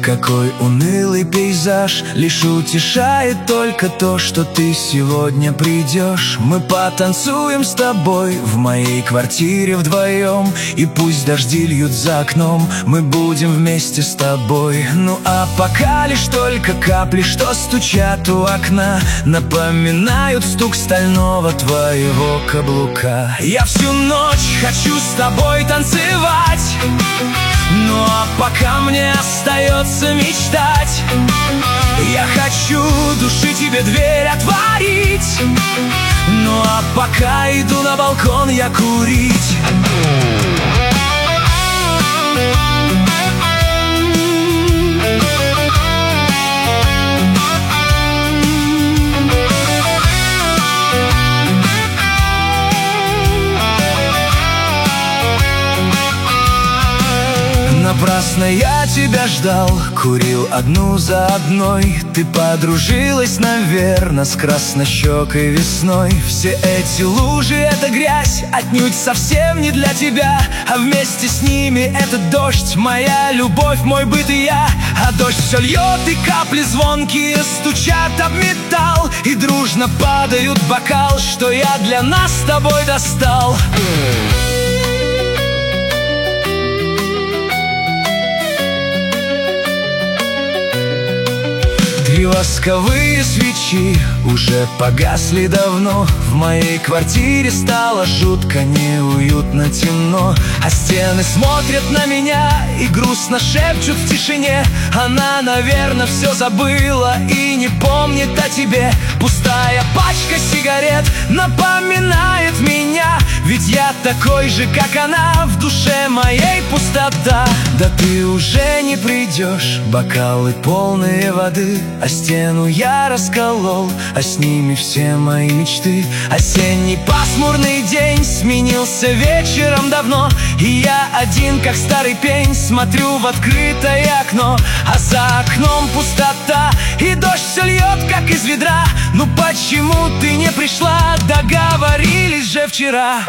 какой унылый пейзаж. Лишь утешает только то, что ты сегодня придешь. Мы потанцуем с тобой в моей квартире вдвоем, и пусть дожди льют за окном, мы будем вместе с тобой. Ну а пока лишь только капли, что стучат у окна, напоминают стук стального твоего каблука. Я всю ночь хочу с тобой танцевать, ну а пока мне остается мечтать. Я хочу души тебе дверь отворить, ну а пока иду на балкон я курить. Напрасно я тебя ждал, курил одну за одной. Ты подружилась, наверно, с краснощекой весной. Все эти лужи — это грязь, отнюдь совсем не для тебя. А вместе с ними этот дождь, моя любовь, мой быт и я. А дождь все льет, и капли звонкие стучат об металл, и дружно падают в бокал, что я для нас с тобой достал. И восковые свечи уже погасли давно. В моей квартире стало жутко неуютно, темно. А стены смотрят на меня и грустно шепчут в тишине. Она, наверное, все забыла и не помнит о тебе. Пустая пачка сигарет напоминает меня, ведь я такой же, как она, в душе моей пустота. Да ты уже не придешь, бокалы полные воды, а стену я расколол, а с ними все мои мечты. Осенний пасмурный день сменился вечером давно, и я один, как старый пень, смотрю в открытое окно. А за окном пустота, и дождь все льет, как из ведра. Ну почему ты не пришла? Договорились же вчера.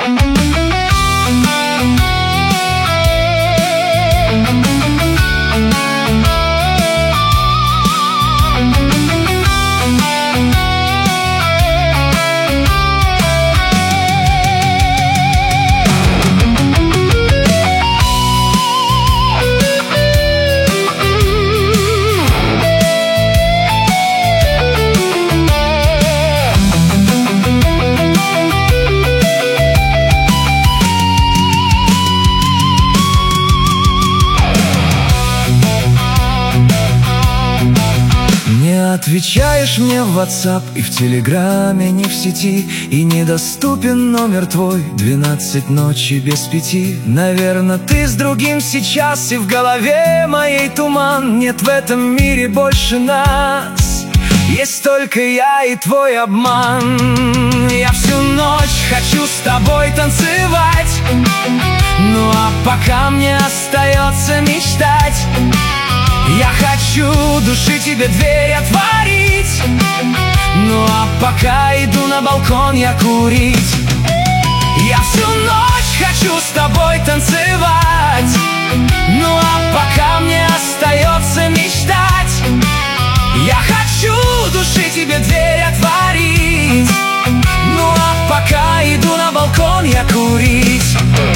Отвечаешь мне в WhatsApp и в Телеграме, не в сети, и недоступен номер твой 12 ночи без 5. Наверно, ты с другим сейчас, и в голове моей туман. Нет в этом мире больше нас, есть только я и твой обман. Я всю ночь хочу с тобой танцевать, ну а пока мне остается мечтать. Я хочу души тебе дверь отворить, ну а пока иду на балкон я курить. Я всю ночь хочу с тобой танцевать, ну а пока мне остается мечтать. Я хочу души тебе дверь отворить, ну а пока иду на балкон я курить.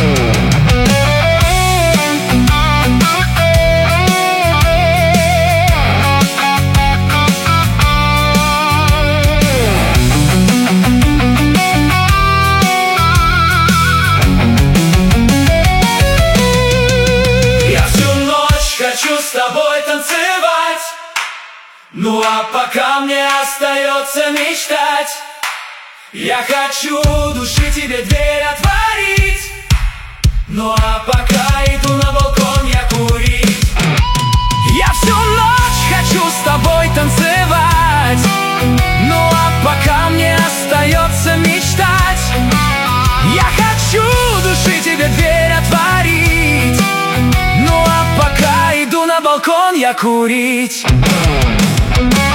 Хочу с тобой танцевать, ну а пока мне остается мечтать. Я хочу души тебе дверь отворить, ну а пока иду на балкон я курить. Я всю ночь хочу с тобой танцевать, ну а пока мне остается мечтать. Я хочу души тебе дверь отворить, ну а пока иду на балкон я курить.